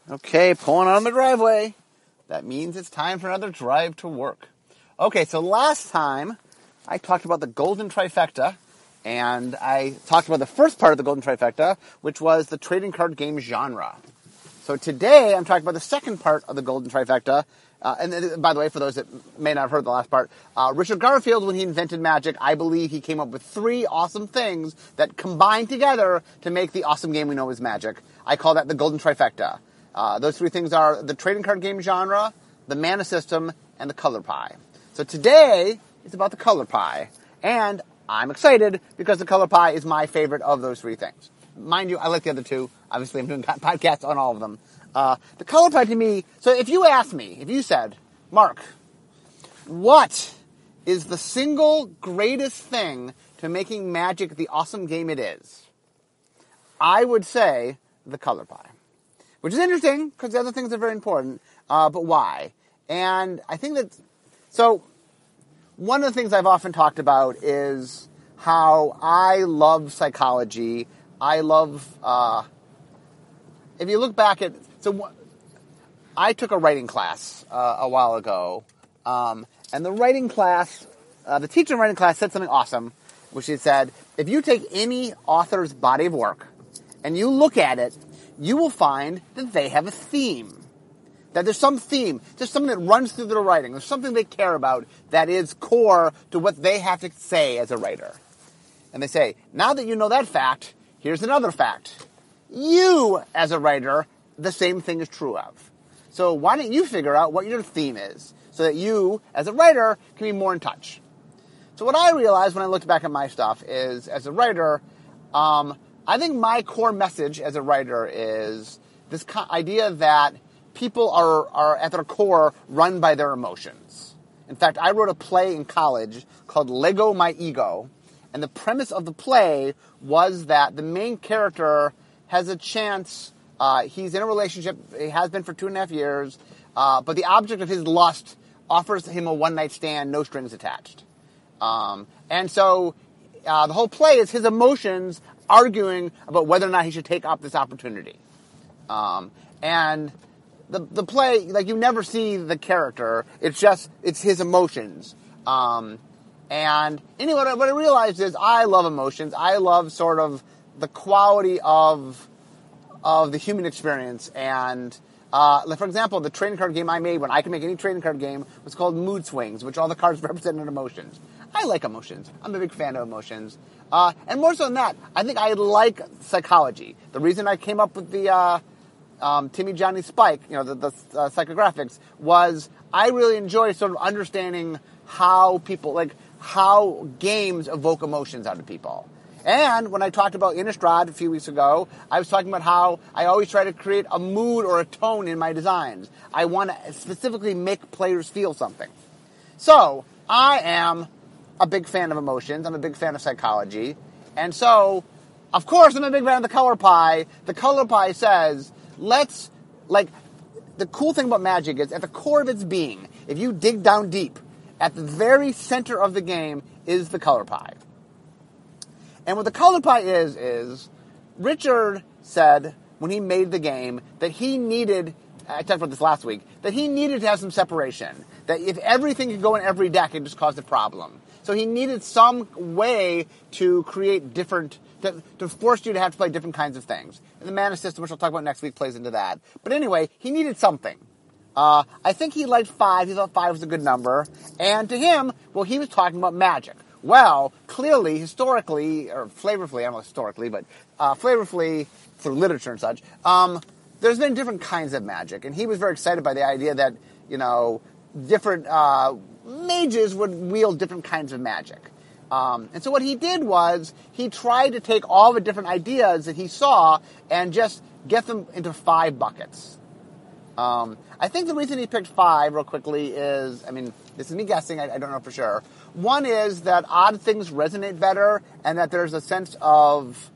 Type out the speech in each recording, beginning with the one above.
Okay, pulling out on the driveway. That means it's time for another drive to work. Okay, so last time I talked about the golden trifecta, and I talked about the first part of the golden trifecta, which was the trading card game genre. So today I'm talking about the second part of the golden trifecta. And by the way, for those that may not have heard the last part, Richard Garfield, when he invented magic, I believe he came up with 3 awesome things that combined together to make the awesome game we know as Magic. I call that the golden trifecta. Those 3 things are the trading card game genre, the mana system, and the color pie. So today is about the color pie. And I'm excited because the color pie is my favorite of those 3 things. Mind you, I like the other 2. Obviously, I'm doing podcasts on all of them. The color pie to me, so if you asked me, if you said, Mark, what is the single greatest thing to making Magic the awesome game it is? I would say the color pie. Which is interesting, because the other things are very important, but why? And I think that, so, one of the things I've often talked about is how I love psychology. I love, if you look back at, so I took a writing class a while ago, and the writing class, the teacher in writing class said something awesome, which he said, if you take any author's body of work and you look at it, you will find that they have a theme. That there's some theme, just something that runs through their writing. There's something they care about that is core to what they have to say as a writer. And they say, now that you know that fact, here's another fact. You, as a writer, the same thing is true of. So why don't you figure out what your theme is so that you, as a writer, can be more in touch? So what I realized when I looked back at my stuff is, as a writer, I think my core message as a writer is this idea that people are at their core run by their emotions. In fact, I wrote a play in college called Lego My Ego, and the premise of the play was that the main character has a chance. He's in a relationship. He has been for 2.5 years. But the object of his lust offers him a one-night stand, no strings attached. And so the whole play is his emotions arguing about whether or not he should take up this opportunity. And the play, like, you never see the character. It's his emotions. And anyway, what I realized is I love emotions. I love sort of the quality of the human experience. And, for example, the trading card game I made when I could make any trading card game was called Mood Swings, which all the cards represented emotions. I like emotions. I'm a big fan of emotions. And more so than that, I think I like psychology. The reason I came up with the Timmy, Johnny, Spike, the psychographics, was I really enjoy sort of understanding how people, how games evoke emotions out of people. And when I talked about Innistrad a few weeks ago, I was talking about how I always try to create a mood or a tone in my designs. I want to specifically make players feel something. So, I am a big fan of emotions. I'm a big fan of psychology. And so, of course, I'm a big fan of the color pie. The color pie says, the cool thing about Magic is, at the core of its being, if you dig down deep, at the very center of the game is the color pie. And what the color pie is Richard said when he made the game that he needed, I talked about this last week, that he needed to have some separation. That if everything could go in every deck, it just caused a problem. So he needed some way to create different, to force you to have to play different kinds of things. And the mana system, which I'll talk about next week, plays into that. But anyway, he needed something. I think he liked 5. He thought 5 was a good number. And to him, well, he was talking about Magic. Well, clearly, historically, or flavorfully, I don't know historically, but flavorfully through literature and such, there's been different kinds of magic. And he was very excited by the idea that, different mages would wield different kinds of magic. And so what he did was he tried to take all the different ideas that he saw and just get them into 5 buckets. I think the reason he picked 5, real quickly, is, this is me guessing, I don't know for sure. One is that odd things resonate better, and that there's a sense of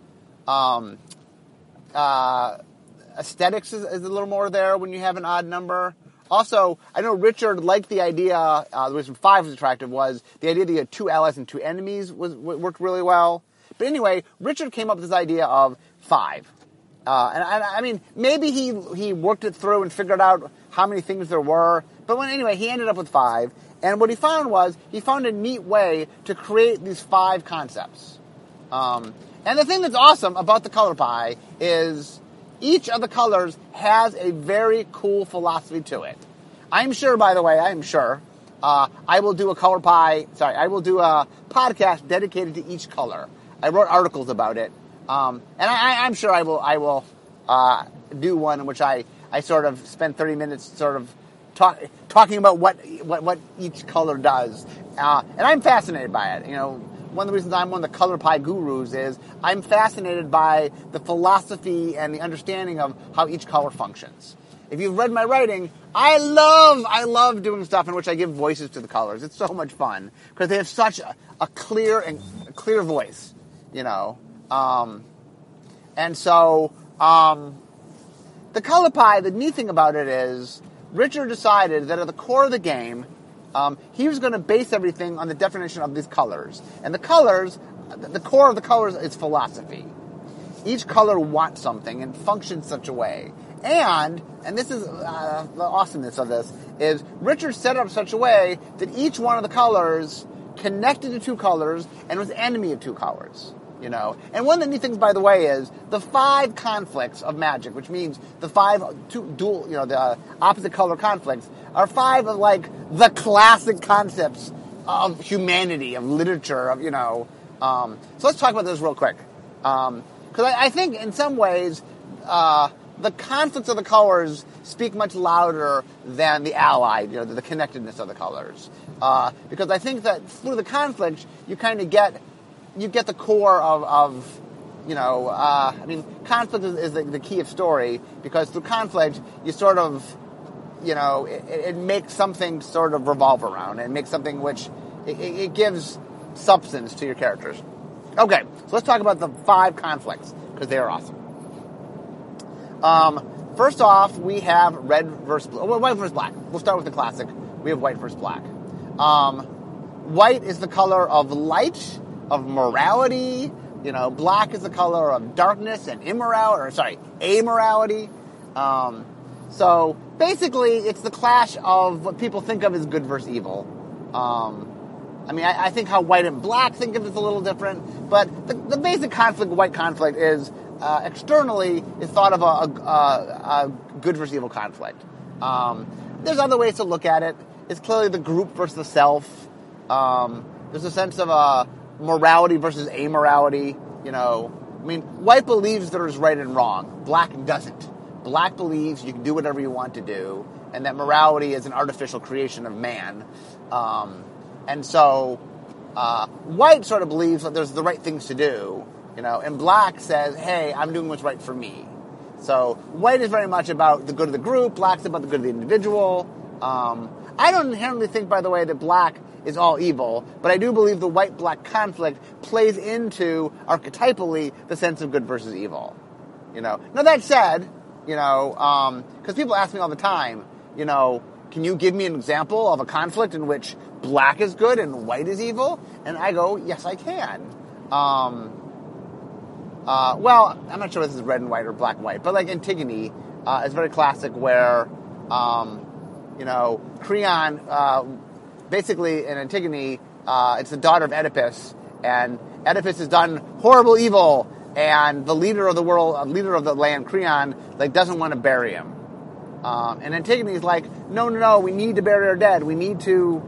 aesthetics is a little more there when you have an odd number. Also, I know Richard liked the idea, the reason 5 was attractive was the idea that you had 2 allies and 2 enemies worked really well. But anyway, Richard came up with this idea of 5. I mean, maybe he worked it through and figured out how many things there were. But anyway, he ended up with 5. And what he found was he found a neat way to create these 5 concepts. And the thing that's awesome about the color pie is each of the colors has a very cool philosophy to it. I'm sure, by the way, I will do a I will do a podcast dedicated to each color. I wrote articles about it. And I'm sure I will do one in which I sort of spend 30 minutes sort of talking about what each color does. And I'm fascinated by it. You know, one of the reasons I'm one of the color pie gurus is I'm fascinated by the philosophy and the understanding of how each color functions. If you've read my writing, I love doing stuff in which I give voices to the colors. It's so much fun because they have such a clear voice, you know. And so the color pie, the neat thing about it is Richard decided that at the core of the game, he was going to base everything on the definition of these colors. And the core of the colors is philosophy. Each color wants something and functions such a way. And this is the awesomeness of this, is Richard set it up such a way that each one of the colors connected to 2 colors and was enemy of 2 colors. You know, and one of the neat things, by the way, is the 5 conflicts of Magic, which means the 5 the opposite color conflicts are 5 of like the classic concepts of humanity, of literature, of So let's talk about this real quick, because I think in some ways the conflicts of the colors speak much louder than the allied, the connectedness of the colors, because I think that through the conflict you kind of get the core of conflict is the key of story, because through conflict, you sort of, it makes something sort of revolve around. It makes something which, it gives substance to your characters. Okay, so let's talk about the 5 conflicts, because they are awesome. First off, we have red versus blue, white versus black. We'll start with the classic. We have white versus black. White is the color of light, of morality. Black is the color of darkness and amorality. So basically, it's the clash of what people think of as good versus evil. I think how white and black think of it is a little different, but the basic conflict, white conflict, is externally is thought of a good versus evil conflict. There's other ways to look at it. It's clearly the group versus the self. There's a sense of morality versus amorality. White believes there is right and wrong. Black doesn't. Black believes you can do whatever you want to do, and that morality is an artificial creation of man. And so white sort of believes that there's the right things to do, and black says, hey, I'm doing what's right for me. So white is very much about the good of the group, black's about the good of the individual. I don't inherently think, by the way, that black is all evil, but I do believe the white-black conflict plays into, archetypally, the sense of good versus evil. Now that said, because people ask me all the time, can you give me an example of a conflict in which black is good and white is evil? And I go, yes, I can. Well, I'm not sure if this is red and white or black and white, but like Antigone is very classic where, Creon, basically in Antigone, it's the daughter of Oedipus, and Oedipus has done horrible evil, and the leader of the world, leader of the land, Creon, doesn't want to bury him. And Antigone is like, no, we need to bury our dead. We need to,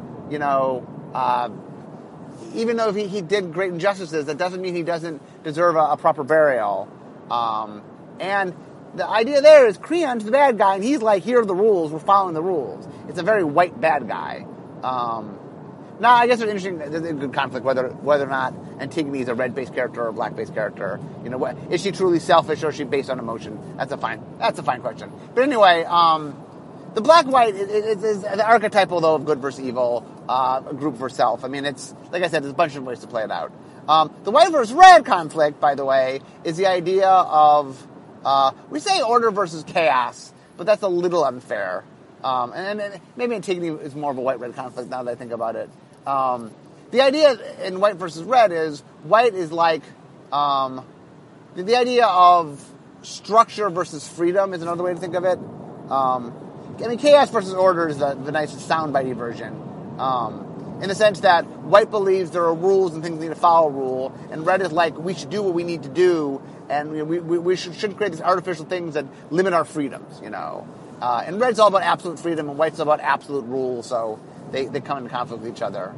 even though he did great injustices, that doesn't mean he doesn't deserve a proper burial. And the idea there is Creon's the bad guy, and he's like, here are the rules, we're following the rules. It's a very white bad guy. Now, I guess there's a good conflict whether or not Antigone is a red-based character or a black-based character. Is she truly selfish or is she based on emotion? That's a fine question. But anyway, the black-white is the archetypal, though, of good versus evil, group versus self. It's, like I said, there's a bunch of ways to play it out. The white versus red conflict, by the way, is the idea of, we say order versus chaos, but that's a little unfair. And maybe Antigone is more of a white-red conflict now that I think about it. The idea in white versus red is white is like the idea of structure versus freedom is another way to think of it. Chaos versus order is the nicest soundbitey version. In the sense that white believes there are rules and things need to follow rule, and red is like, we should do what we need to do, and we shouldn't create these artificial things that limit our freedoms, And red's all about absolute freedom, and white's all about absolute rule, so they come into conflict with each other.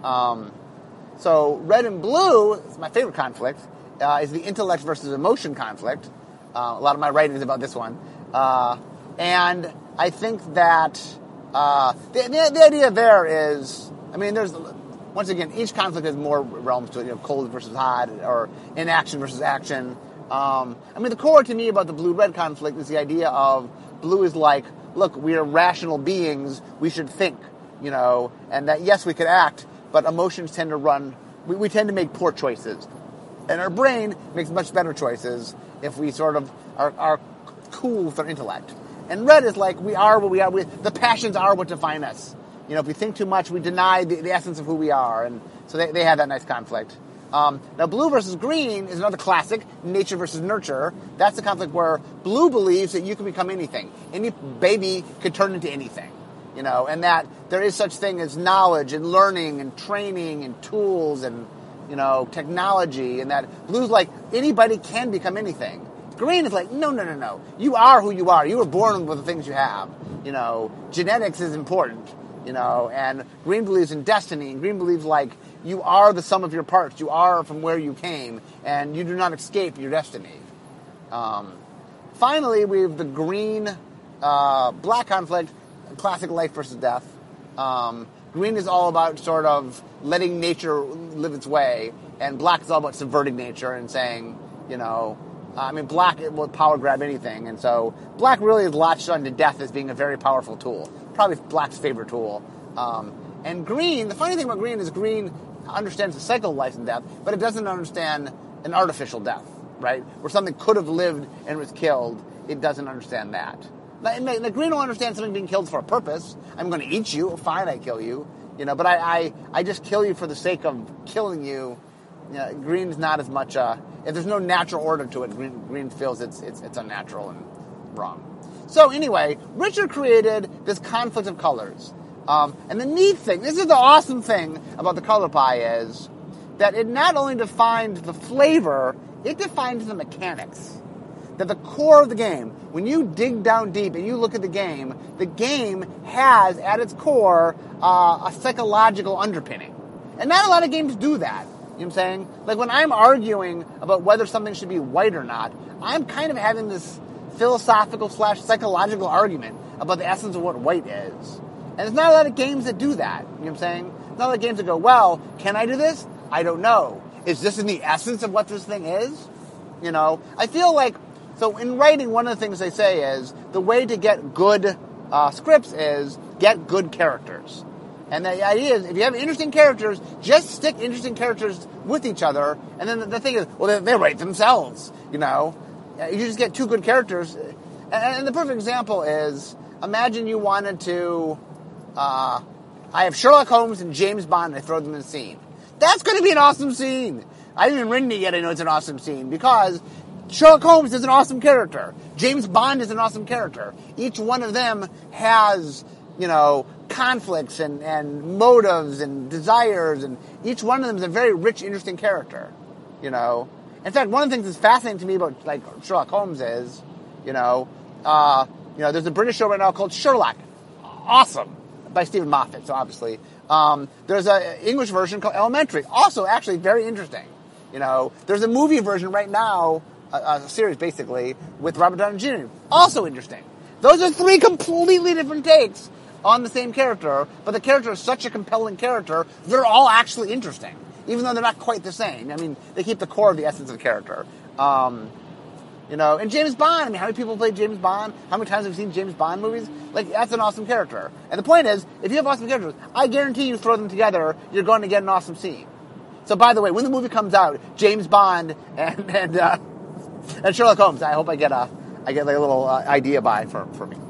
So red and blue, it's my favorite conflict, is the intellect versus emotion conflict. A lot of my writing is about this one. And I think that the idea there is, there's, once again, each conflict has more realms to it, cold versus hot, or inaction versus action. The core to me about the blue-red conflict is the idea of blue is like, look, we are rational beings, we should think, and that, yes, we could act, but emotions tend to run, we tend to make poor choices. And our brain makes much better choices if we sort of are cool with our intellect. And red is like, we are what we are. The passions are what define us. If we think too much, we deny the essence of who we are. And so they have that nice conflict. Now, blue versus green is another classic, nature versus nurture. That's the conflict where blue believes that you can become anything. Any baby could turn into anything. And that there is such thing as knowledge and learning and training and tools and, technology. And that blue's like, anybody can become anything. Green is like, no. You are who you are. You were born with the things you have. Genetics is important. And green believes in destiny. And green believes like you are the sum of your parts. You are from where you came, and you do not escape your destiny. Finally, we have the green-black conflict, classic life versus death. Green is all about sort of letting nature live its way, and black is all about subverting nature and saying, black will power grab anything, and so black really is latched onto death as being a very powerful tool. Probably black's favorite tool. And green, the funny thing about green is green understands the cycle of life and death, but it doesn't understand an artificial death, right? Where something could have lived and was killed, it doesn't understand that. The green will understand something being killed for a purpose. I'm going to eat you, fine, I kill you, but I just kill you for the sake of killing you. Green's not as much, if there's no natural order to it, green feels it's unnatural and wrong. So anyway, Richard created this conflict of colors. And the neat thing, this is the awesome thing about the color pie is that it not only defined the flavor, it defined the mechanics. That the core of the game, when you dig down deep and you look at the game has at its core a psychological underpinning. And not a lot of games do that. You know what I'm saying? Like when I'm arguing about whether something should be white or not, I'm kind of having this philosophical / psychological argument about the essence of what white is. And there's not a lot of games that do that. You know what I'm saying? There's not a lot of games that go, well, can I do this? I don't know. Is this in the essence of what this thing is? I feel like, so in writing, one of the things they say is the way to get good scripts is get good characters. And the idea is, if you have interesting characters, just stick interesting characters with each other. And then the thing is, well, they write themselves, You just get two good characters. And the perfect example is, imagine you wanted to, I have Sherlock Holmes and James Bond, and I throw them in a scene. That's going to be an awesome scene. I haven't even written it yet, I know it's an awesome scene, because Sherlock Holmes is an awesome character. James Bond is an awesome character. Each one of them has, conflicts and motives and desires, and each one of them is a very rich, interesting character, In fact, one of the things that's fascinating to me about, like, Sherlock Holmes is, there's a British show right now called Sherlock. Awesome. By Stephen Moffat, so obviously. There's an English version called Elementary. Also, actually, very interesting. There's a movie version right now, a series basically, with Robert Downey Jr. Also interesting. Those are three completely different takes on the same character, but the character is such a compelling character, they're all actually interesting, even though they're not quite the same. They keep the core of the essence of the character. And James Bond, how many people play James Bond? How many times have we seen James Bond movies? Like, that's an awesome character. And the point is, if you have awesome characters, I guarantee you throw them together, you're going to get an awesome scene. So, by the way, when the movie comes out, James Bond and Sherlock Holmes, I hope I get like a little idea buy for me.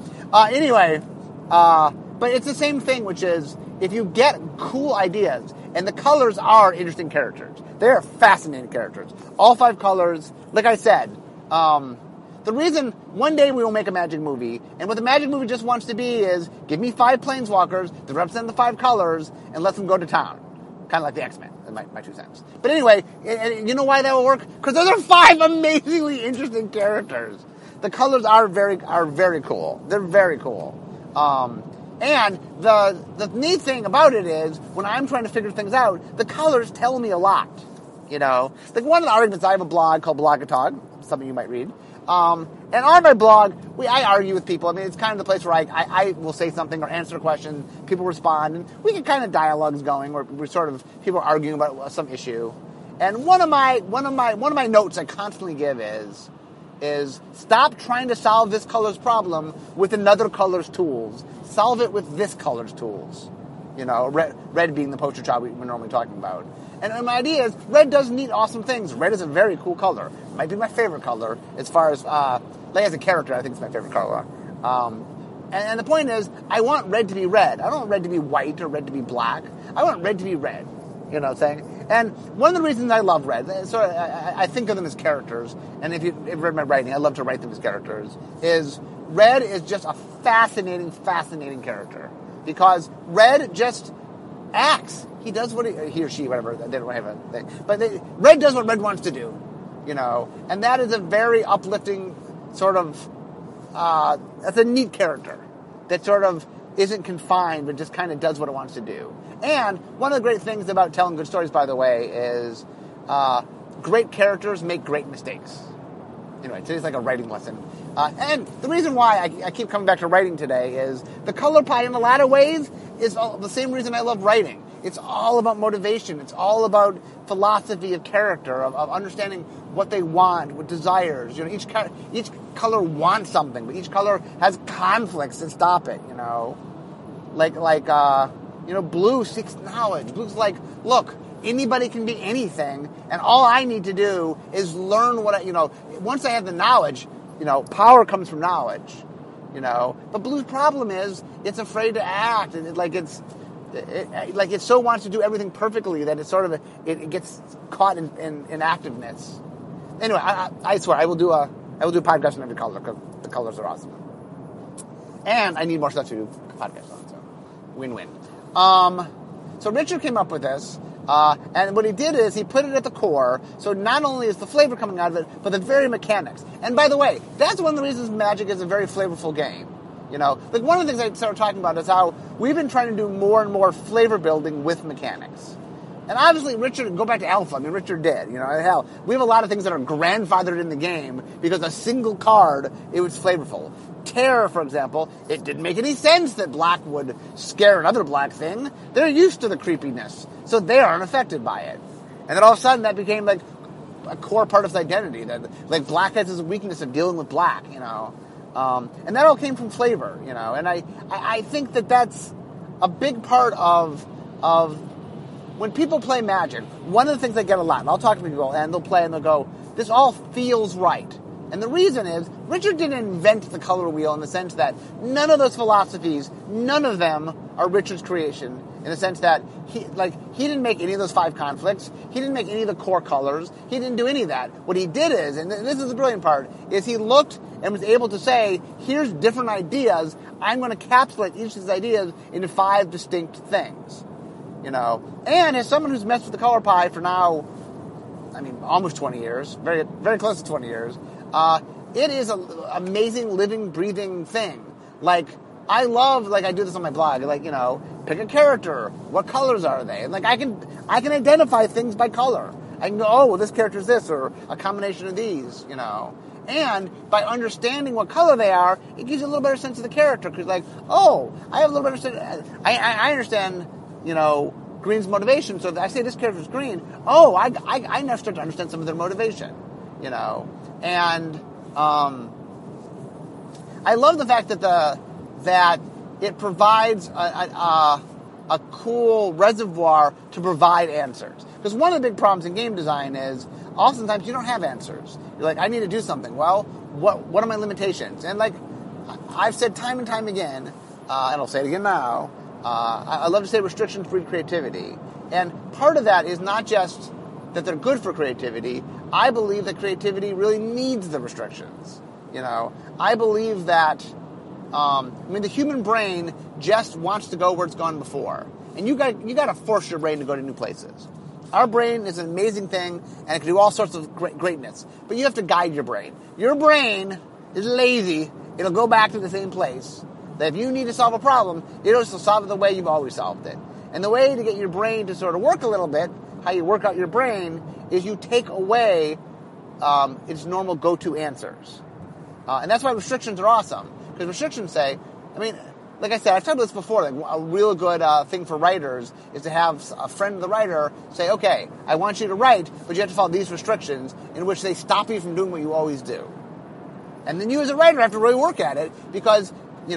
But it's the same thing, which is, if you get cool ideas, and the colors are interesting characters. They are fascinating characters. All 5 colors, like I said, The reason one day we will make a magic movie, and what the magic movie just wants to be is give me 5 planeswalkers that represent the 5 colors and let them go to town. Kind of like the X-Men, my 2 cents. But anyway, and you know why that will work? Because those are 5 amazingly interesting characters. The colors are very cool. They're very cool. And the neat thing about it is, when I'm trying to figure things out, the colors tell me a lot. You know, like one of the arguments, I have a blog called Blogatog, something you might read. And on my blog, I argue with people. I mean, it's kind of the place where I will say something or answer a question, people respond, and we get kind of dialogues going where we're sort of people are arguing about some issue. And one of my notes I constantly give is stop trying to solve this color's problem with another color's tools. Solve it with this color's tools. You know, red being the poster child we're normally talking about. And my idea is, red does neat, awesome things. Red is a very cool color. It might be my favorite color as far as, as a character, I think it's my favorite color. And the point is, I want red to be red. I don't want red to be white or red to be black. I want red to be red. You know what I'm saying? And one of the reasons I love red, so I think of them as characters, and if you've read my writing, I love to write them as characters, is red is just a fascinating character. Because red just acts. He does what he or she, whatever, they don't have a thing. But red does what red wants to do, you know. And that is a very uplifting sort of, that's a neat character that sort of isn't confined, but just kind of does what it wants to do. And one of the great things about telling good stories, by the way, is great characters make great mistakes. Anyway, today's like a writing lesson. And the reason why I keep coming back to writing today is the color pie, in a lot of ways, is the same reason I love writing. It's all about motivation. It's all about philosophy of character, of understanding what they want, what desires. You know, each color wants something, but each color has conflicts that stop it. You know, like blue seeks knowledge. Blue's like, look, anybody can be anything, and all I need to do is learn once I have the knowledge, power comes from knowledge, But blue's problem is it's afraid to act, and it so wants to do everything perfectly that it gets caught in activeness. Anyway, I swear I will do a podcast on every color because the colors are awesome, and I need more stuff to do podcasts on. So win-win. So Richard came up with this. And what he did is he put it at the core, so not only is the flavor coming out of it, but the very mechanics. And by the way, that's one of the reasons Magic is a very flavorful game. Like one of the things I started talking about is how we've been trying to do more and more flavor building with mechanics. And obviously, Richard, go back to Alpha. I mean, Richard did. Hell, we have a lot of things that are grandfathered in the game because a single card, it was flavorful. Terror, for example, it didn't make any sense that black would scare another black thing. They're used to the creepiness, so they aren't affected by it. And then all of a sudden, that became like a core part of his identity. That like black has this weakness of dealing with black, and that all came from flavor, And I think that that's a big part of when people play Magic. One of the things I get a lot, and I'll talk to people, and they'll play and they'll go, "This all feels right." And the reason is, Richard didn't invent the color wheel in the sense that none of those philosophies, none of them are Richard's creation, in the sense that he didn't make any of those 5 conflicts, he didn't make any of the core colors, he didn't do any of that. What he did is, and this is the brilliant part, is he looked and was able to say, here's different ideas, I'm going to capsulate each of these ideas into 5 distinct things. And as someone who's messed with the color pie for now, almost 20 years, very, very close to 20 years, it is an amazing, living, breathing thing. Like, I love, I do this on my blog, pick a character, what colors are they? And, I can identify things by color. I can go, oh, well, this character's this, or a combination of these, And by understanding what color they are, it gives you a little better sense of the character, because, I have a little better sense, I understand, green's motivation, so if I say this character's green, I now start to understand some of their motivation, And I love the fact that it provides a cool reservoir to provide answers. Because one of the big problems in game design is oftentimes you don't have answers. You're like, I need to do something. Well, what are my limitations? And I've said time and time again, and I'll say it again now, I love to say restrictions breed creativity. And part of that is not just that they're good for creativity. I believe that creativity really needs the restrictions. I believe that, the human brain just wants to go where it's gone before. And you got to force your brain to go to new places. Our brain is an amazing thing, and it can do all sorts of greatness. But you have to guide your brain. Your brain is lazy. It'll go back to the same place. That if you need to solve a problem, it'll just solve it the way you've always solved it. And the way to get your brain to sort of work a little bit, how you work out your brain, is you take away its normal go-to answers. And that's why restrictions are awesome. Because restrictions say, like I said, I've talked about this before, like a real good thing for writers is to have a friend of the writer say, okay, I want you to write, but you have to follow these restrictions in which they stop you from doing what you always do. And then you as a writer have to really work at it because,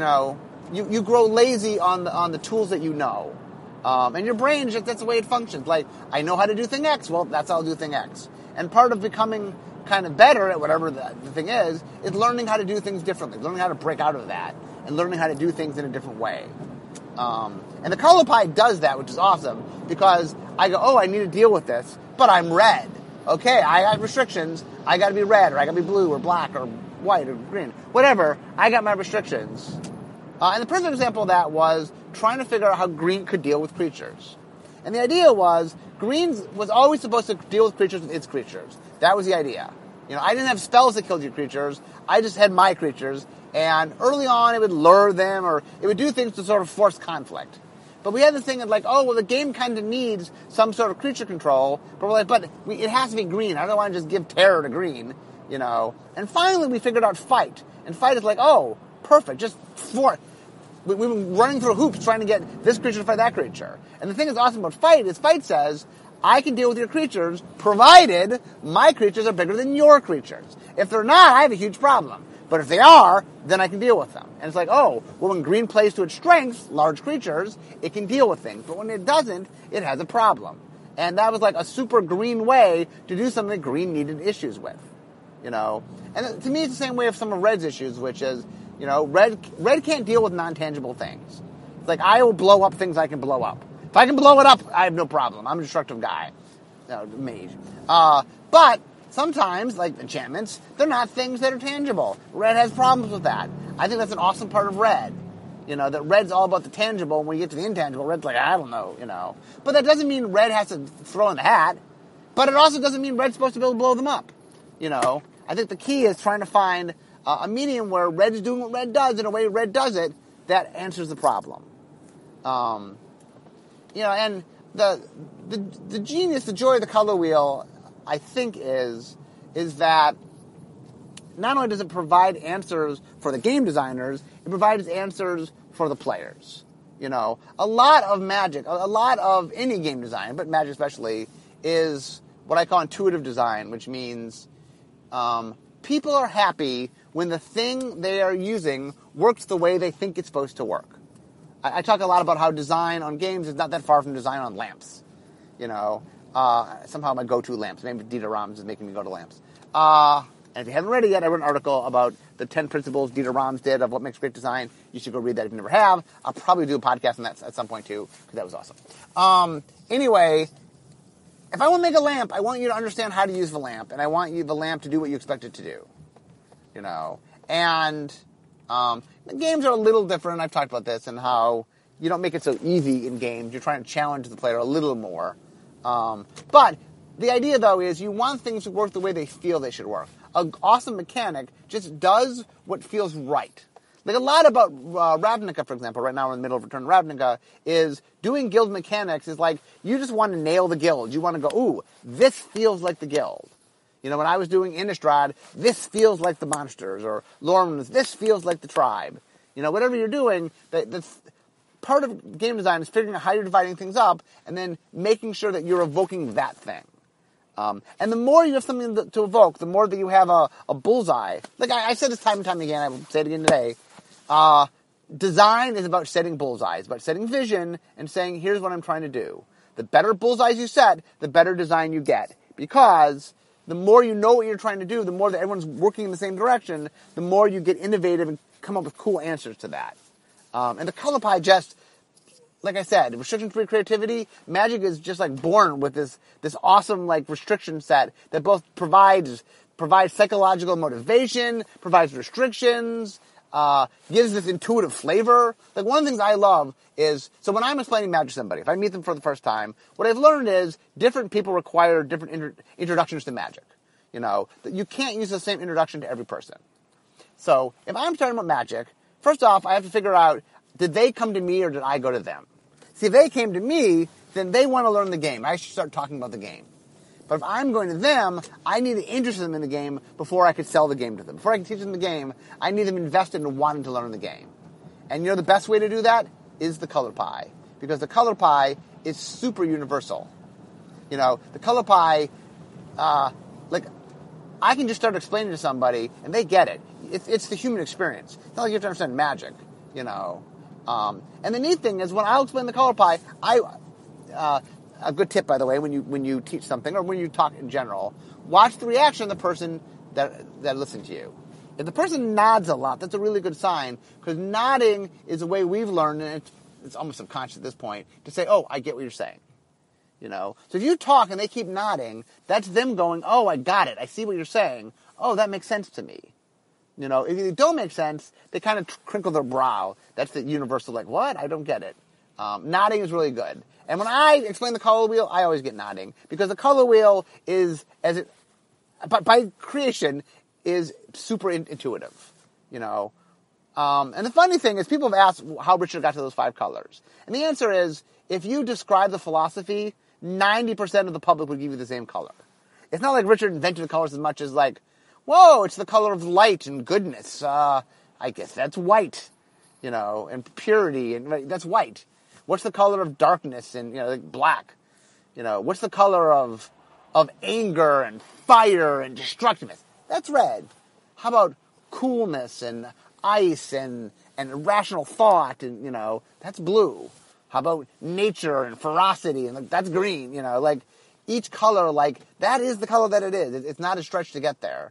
you grow lazy on the tools that you know. And your brain, that's the way it functions. Like, I know how to do thing X, well, that's how I'll do thing X. And part of becoming kind of better at whatever the thing is learning how to do things differently, learning how to break out of that, and learning how to do things in a different way. And the ColorPie does that, which is awesome, because I go, I need to deal with this, but I'm red. Okay, I have restrictions. I got to be red, or I got to be blue, or black, or white, or green. Whatever, I got my restrictions. And the perfect example of that was trying to figure out how green could deal with creatures. And the idea was, green was always supposed to deal with creatures with its creatures. That was the idea. I didn't have spells that killed your creatures. I just had my creatures. And early on, it would lure them, or it would do things to sort of force conflict. But we had this thing of like, the game kind of needs some sort of creature control. But we're like, it has to be green. I don't want to just give terror to green, And finally, we figured out fight. And fight is like, perfect. Just we've been running through hoops trying to get this creature to fight that creature. And the thing that's awesome about fight is fight says, I can deal with your creatures provided my creatures are bigger than your creatures. If they're not, I have a huge problem. But if they are, then I can deal with them. And it's like, when green plays to its strengths, large creatures, it can deal with things. But when it doesn't, it has a problem. And that was like a super green way to do something that green needed issues with. And to me, it's the same way of some of Red's issues, which is, Red can't deal with non-tangible things. It's like, I will blow up things I can blow up. If I can blow it up, I have no problem. I'm a destructive guy. Mage. But sometimes, like enchantments, they're not things that are tangible. Red has problems with that. I think that's an awesome part of Red. That Red's all about the tangible, and when you get to the intangible, Red's like, I don't know, But that doesn't mean Red has to throw in the hat. But it also doesn't mean Red's supposed to be able to blow them up. I think the key is trying to find a medium where Red is doing what Red does in a way Red does it that answers the problem. And the genius, the joy of the color wheel, I think is that not only does it provide answers for the game designers, it provides answers for the players. A lot of Magic, a lot of any game design, but Magic especially, is what I call intuitive design, which means people are happy when the thing they are using works the way they think it's supposed to work. I talk a lot about how design on games is not that far from design on lamps. Somehow my go-to lamps. Maybe Dieter Rams is making me go to lamps. And if you haven't read it yet, I wrote an article about the 10 principles Dieter Rams did of what makes great design. You should go read that if you never have. I'll probably do a podcast on that at some point too, because that was awesome. Anyway, if I want to make a lamp, I want you to understand how to use the lamp, and I want the lamp to do what you expect it to do. And the games are a little different. I've talked about this and how you don't make it so easy in games. You're trying to challenge the player a little more. But the idea, though, is you want things to work the way they feel they should work. An awesome mechanic just does what feels right. Like a lot about Ravnica, for example, right now we're in the middle of Return to Ravnica, is doing guild mechanics is like you just want to nail the guild. You want to go, ooh, this feels like the guild. When I was doing Innistrad, this feels like the monsters, or Lormans, this feels like the tribe. Whatever you're doing, that's part of game design is figuring out how you're dividing things up and then making sure that you're evoking that thing. And the more you have something to evoke, the more that you have a bullseye. Like I said this time and time again, I will say it again today. Design is about setting bullseyes, about setting vision and saying, here's what I'm trying to do. The better bullseyes you set, the better design you get. Because the more you know what you're trying to do, the more that everyone's working in the same direction, the more you get innovative and come up with cool answers to that. And the ColorPie just, like I said, restriction-free creativity, Magic is just like born with this awesome like restriction set that both provides provides psychological motivation, provides restrictions, gives this intuitive flavor. Like, one of the things I love is, so when I'm explaining magic to somebody, if I meet them for the first time, what I've learned is different people require different introductions to magic. You know, you can't use the same introduction to every person. So if I'm starting about magic, first off, I have to figure out, did they come to me or did I go to them? See, if they came to me, then they want to learn the game. I should start talking about the game. But if I'm going to them, I need to interest them in the game before I could sell the game to them. Before I can teach them the game, I need them invested in wanting to learn the game. And you know the best way to do that is the color pie. Because the color pie is super universal. You know, the color pie, I can just start explaining to somebody and they get it. It's the human experience. It's not like you have to understand magic, you know. And the neat thing is when I'll explain the color pie, a good tip, by the way, when you teach something or when you talk in general, watch the reaction of the person that listens to you. If the person nods a lot, that's a really good sign, because nodding is a way we've learned, and it's almost subconscious at this point, to say, oh, I get what you're saying. You know? So if you talk and they keep nodding, that's them going, oh, I got it. I see what you're saying. Oh, that makes sense to me. You know, if it don't make sense, they kind of crinkle their brow. That's the universal, like, what? I don't get it. Nodding is really good. And when I explain the color wheel, I always get nodding. Because the color wheel is, by creation, is super intuitive. You know? And the funny thing is, people have asked how Richard got to those 5 colors. And the answer is, if you describe the philosophy, 90% of the public would give you the same color. It's not like Richard invented the colors as much as like, whoa, it's the color of light and goodness. I guess that's white, you know, and purity, and that's white. What's the color of darkness and, you know, like black? You know, what's the color of anger and fire and destructiveness? That's red. How about coolness and ice and rational thought and, you know, that's blue. How about nature and ferocity and that's green, you know, like each color, like that is the color that it is. It's not a stretch to get there.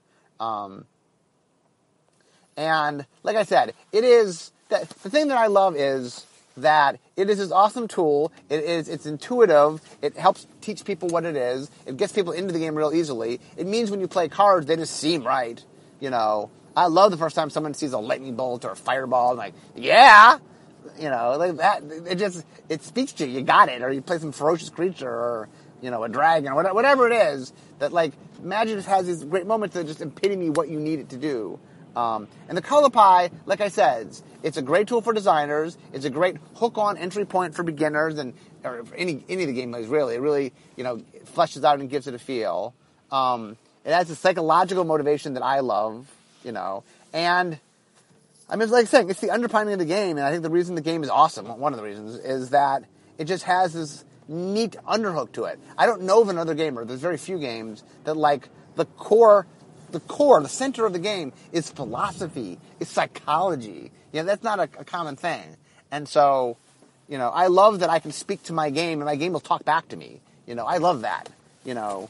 And like I said, it is that the thing that I love is that it is this awesome tool. It's intuitive. It helps teach people what it is. It gets people into the game real easily. It means when you play cards, they just seem right. You know, I love the first time someone sees a lightning bolt or a fireball and like, yeah, you know, like that. It speaks to you. You got it. Or you play some ferocious creature or, you know, a dragon or whatever it is that like Magic just has these great moments that just epitome what you need it to do. And the color pie, like I said, it's a great tool for designers. It's a great hook-on entry point for beginners and or for any of the gameplays, really. It really, you know, fleshes out and gives it a feel. It has a psychological motivation that I love, you know. And, I mean, like I said, it's the underpinning of the game, and I think the reason the game is awesome, one of the reasons, is that it just has this neat underhook to it. I don't know of another game, or there's very few games, that, like, the center of the game is philosophy, is psychology. You know, that's not a common thing. And so, you know, I love that I can speak to my game, and my game will talk back to me. You know, I love that. You know,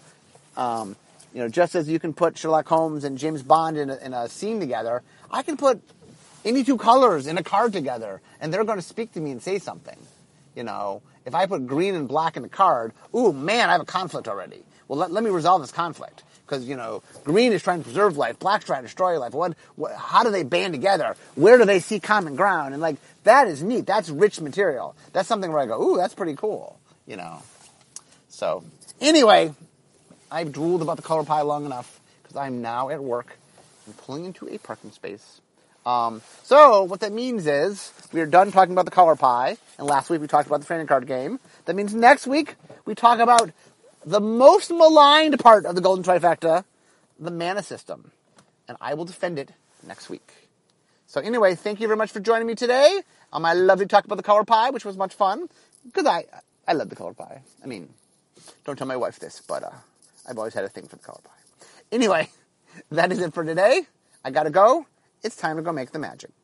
just as you can put Sherlock Holmes and James Bond in a scene together, I can put any 2 colors in a card together, and they're going to speak to me and say something. You know, if I put green and black in the card, ooh, man, I have a conflict already. Well, let me resolve this conflict. Because, you know, green is trying to preserve life, black's trying to destroy life. How do they band together? Where do they see common ground? And, like, that is neat. That's rich material. That's something where I go, ooh, that's pretty cool, you know. So, anyway, I've drooled about the color pie long enough because I'm now at work and pulling into a parking space. So, what that means is we are done talking about the color pie, and last week we talked about the trading card game. That means next week we talk about the most maligned part of the Golden Trifecta, the mana system. And I will defend it next week. So anyway, thank you very much for joining me today on my lovely talk about the color pie, which was much fun. Because I love the color pie. I mean, don't tell my wife this, but I've always had a thing for the color pie. Anyway, that is it for today. I gotta go. It's time to go make the magic.